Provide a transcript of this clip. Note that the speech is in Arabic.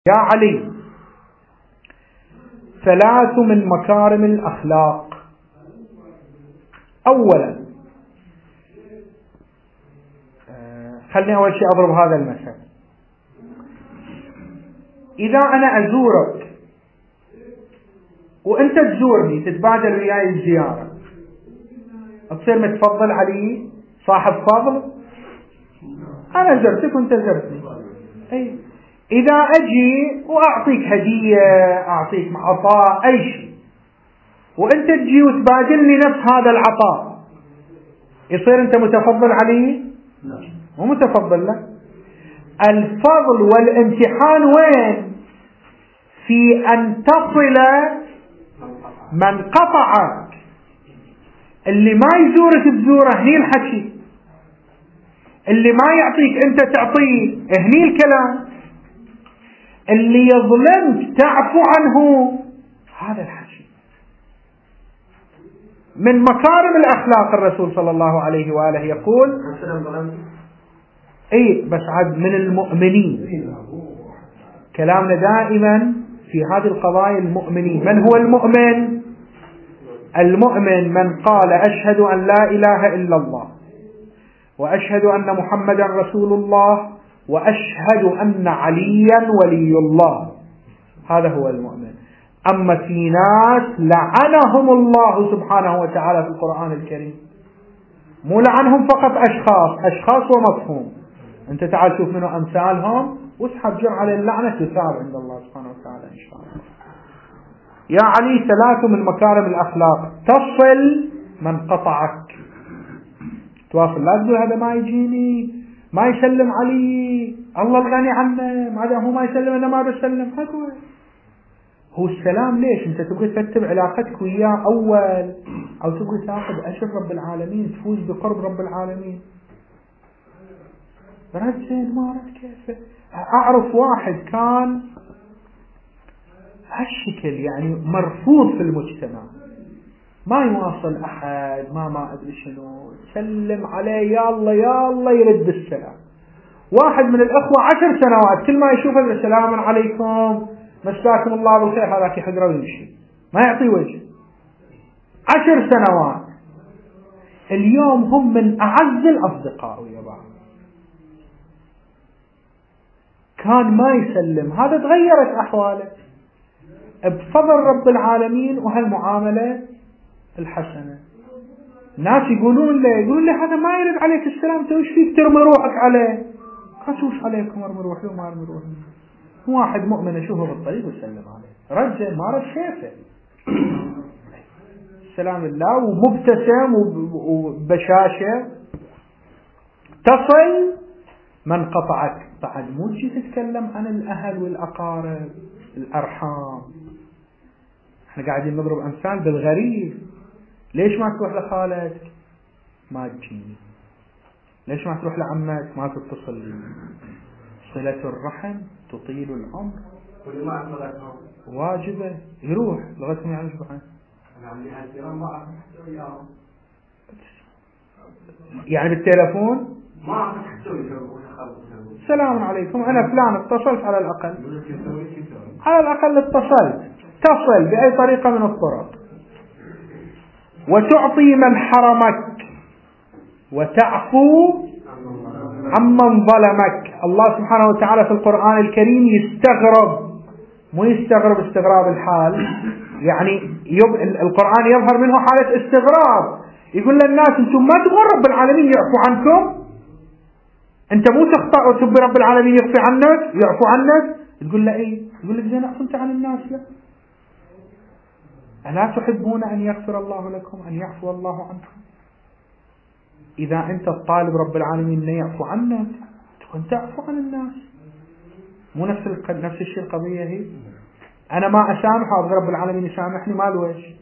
يا علي، ثلاث من مكارم الأخلاق. أولا، خلني أول شيء أضرب هذا المثل. إذا أنا أزورك وأنت تزورني، تتبادل وياي الزيارة، تصير متفضل علي، صاحب فضل. أنا زرتك وأنت زرتني. أي إذا أجي وأعطيك هدية، أعطيك عطاء، أي شيء، وأنت تجي وتبادلني نفس هذا العطاء، يصير أنت متفضل علي؟ مو متفضل له. الفضل والامتحان وين؟ في أن تصل من قطعك. اللي ما يزورك تزوره، هني الحكي. اللي ما يعطيك أنت تعطيه، هني الكلام. اللي يظلمك تعفو عنه، هذا الحكي. من مكارم الأخلاق الرسول صلى الله عليه وآله يقول بس عاد من المؤمنين. كلامنا دائما في هذه القضايا المؤمنين. من هو المؤمن؟ المؤمن من قال أشهد أن لا إله إلا الله، وأشهد أن محمدا رسول الله، وأشهد أن عليا ولي الله. هذا هو المؤمن. أما في ناس لعنهم الله سبحانه وتعالى في القرآن الكريم، مو لعنهم فقط أشخاص ومفهوم. أنت تعال شوف منه أمثالهم واسحب جر على اللعنة، تثاب عند الله سبحانه وتعالى إن شاء الله. يا علي، ثلاث من مكارم الأخلاق: تصل من قطعك. تواصل، لا تقول هذا ما يجيني، ما يسلم علي، الله الغني عنه، ما هو ما يسلم أنا ما بسلم. هو السلام ليش؟ أنت تبغي ترتب علاقتك وياه أول، أو تبغي تاخذ أجر رب العالمين، تفوز بقرب رب العالمين. رد زين، ما رد كيف. أعرف واحد كان هالشكل، يعني مرفوض في المجتمع، ما يواصل أحد، ما أدري شنو، سلم عليه يا الله يرد السلام. واحد من الأخوة 10 سنوات كل ما يشوف السلام عليكم، مساكم الله بالخير، هذاك يحقره ويمشي، ما يعطي وجه. 10 سنوات. اليوم هم من أعز الأصدقاء ويا بعض. كان ما يسلم، هذا تغيرت أحواله بفضل رب العالمين وهالمعاملة الحسنة. ناس يقولون له هذا ما يرد عليك السلام، انت وش فيك ترمي روحك عليه؟ خشوش عليكم، ارمي روحي وما ارمي روحي. واحد مؤمن اشوفه بالطريق وسلم عليه، رجل ما رد كيفه، السلام الله، ومبتسم وبشاشة. تصل من قطعك. بعد مو تجي تتكلم عن الأهل والأقارب الأرحام. احنا قاعدين نضرب أمثال بالغريب. ليش ما تروح لخالك؟ ما تجيني. ليش ما تروح لعمك؟ ما تتصل لي. صلة الرحم تطيل العمر، واجبة. يروح لغاية ما يعرف عنه. يعني بالتلفون السلام عليكم، أنا فلان اتصلت، على الأقل اتصلت. تصل بأي طريقة من الطرق، وتعطي من حرمك، وتعفو عمن ظلمك. الله سبحانه وتعالى في القرآن الكريم يستغرب، مو يستغرب استغراب الحال، يعني القرآن يظهر منه حالة استغراب. يقول للناس انتم ما تبغون رب العالمين يعفو عنكم؟ انت مو تخطأ وتبي رب العالمين يعفو عنك؟ تقول له ايه؟ يقول لك زين اعفو انت عن الناس. لا، ألا تحبون أن يغفر الله لكم، أن يعفو الله عنكم؟ إذا أنت الطالب رب العالمين أن يعفو عنك، تكون تعفو عن الناس. مو نفس الشيء القضية هي؟ أنا ما أسامح، أبغى رب العالمين يسامحني، ما له وجه.